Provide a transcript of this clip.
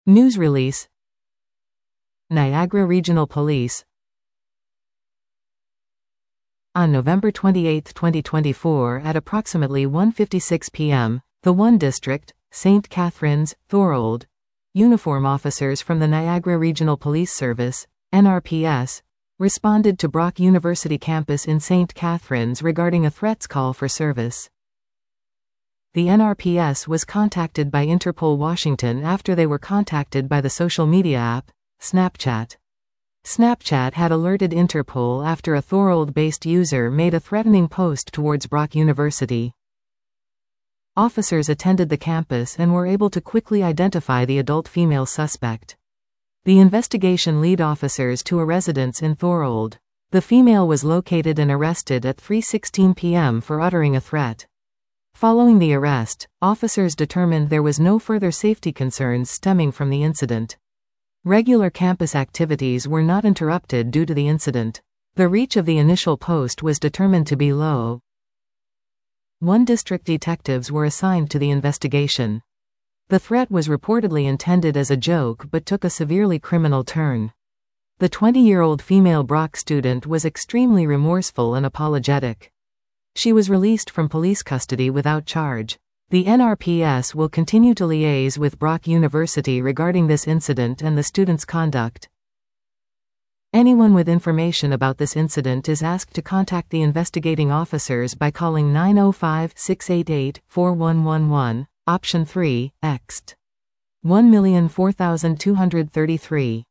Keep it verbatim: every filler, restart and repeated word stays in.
News release. Niagara Regional Police. On November twenty-eighth, twenty twenty-four at approximately one fifty-six p m, the one District, Saint Catharines, Thorold, uniform officers from the Niagara Regional Police Service, N R P S, responded to Brock University campus in Saint Catharines regarding a threats call for service. The N R P S was contacted by Interpol Washington after they were contacted by the social media app, Snapchat. Snapchat had alerted Interpol after a Thorold-based user made a threatening post towards Brock University. Officers attended the campus and were able to quickly identify the adult female suspect. The investigation led officers to a residence in Thorold. The female was located and arrested at three sixteen p m for uttering a threat. Following the arrest, officers determined there was no further safety concerns stemming from the incident. Regular campus activities were not interrupted due to the incident. The reach of the initial post was determined to be low. One District detectives were assigned to the investigation. The threat was reportedly intended as a joke but took a severely criminal turn. The twenty-year-old female Brock student was extremely remorseful and apologetic. She was released from police custody without charge. The N R P S will continue to liaise with Brock University regarding this incident and the student's conduct. Anyone with information about this incident is asked to contact the investigating officers by calling nine oh five, six eight eight, four one one one, option three, X T one million four thousand two hundred thirty-three.